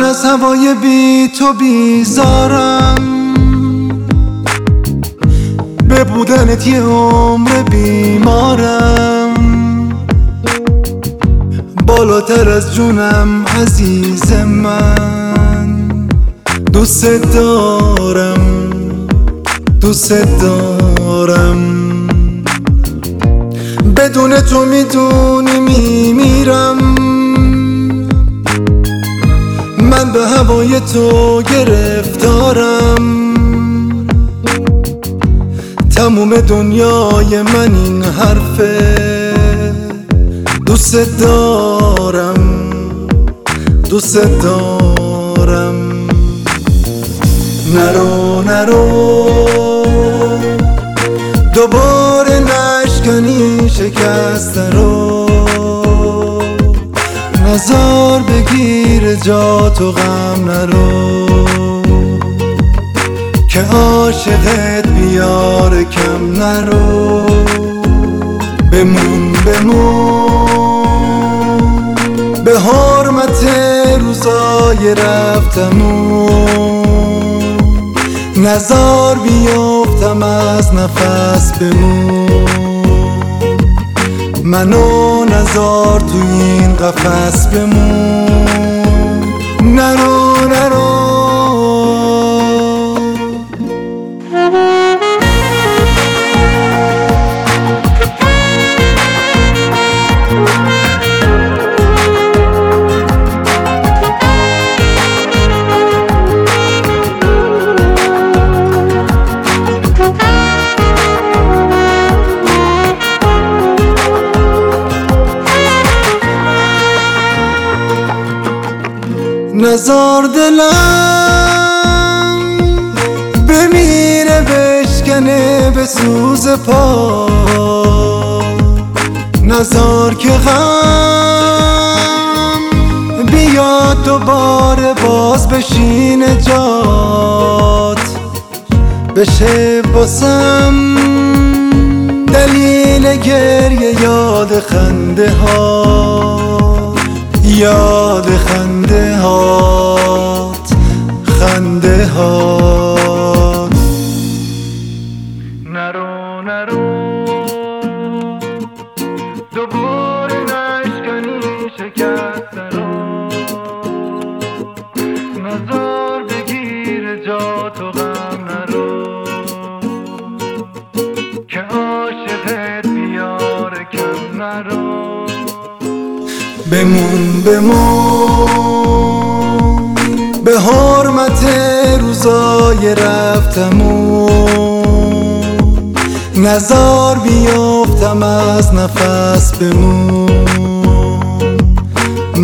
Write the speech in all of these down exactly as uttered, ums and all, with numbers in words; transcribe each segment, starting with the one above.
از هوای بی تو بیزارم، به بودنت یه عمر بیمارم. بالاتر از جونم عزیز من، دوست دارم دوست دارم. بدون تو میدونی میمیرم، من به هوای تو گرفتارم. تموم دنیای من این حرفه، دوست دارم دوست دارم. نرو نرو دوباره نشکنی شکست رو، نزار بگیر جا تو غم نرو، که عاشقت بیار کم نرو. بمون بمون به حرمت روزای رفتمون، نزار بیفتم از نفس بمون. منو نزار تو این قفس بمون. نرو نرو نزار دلم بمیره بشکنه به سوز پا، نزار که غم بیاد دوباره باز بشینه جات، بشه باسم دلیل گریه یاد خنده ها، یاد خنده هات خنده هات. نرو نرو دوباره نشکنی شکست رو، نزار بگیر جا تو غم نرو، که عاشقت بیار کم نرو. بمون بمون به حرمت روزای رفتمون، نزار بیفتم از نفس بمون.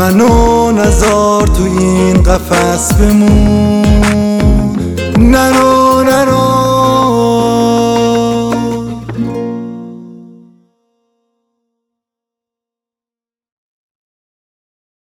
منو نزار تو این قفس بمون. نرو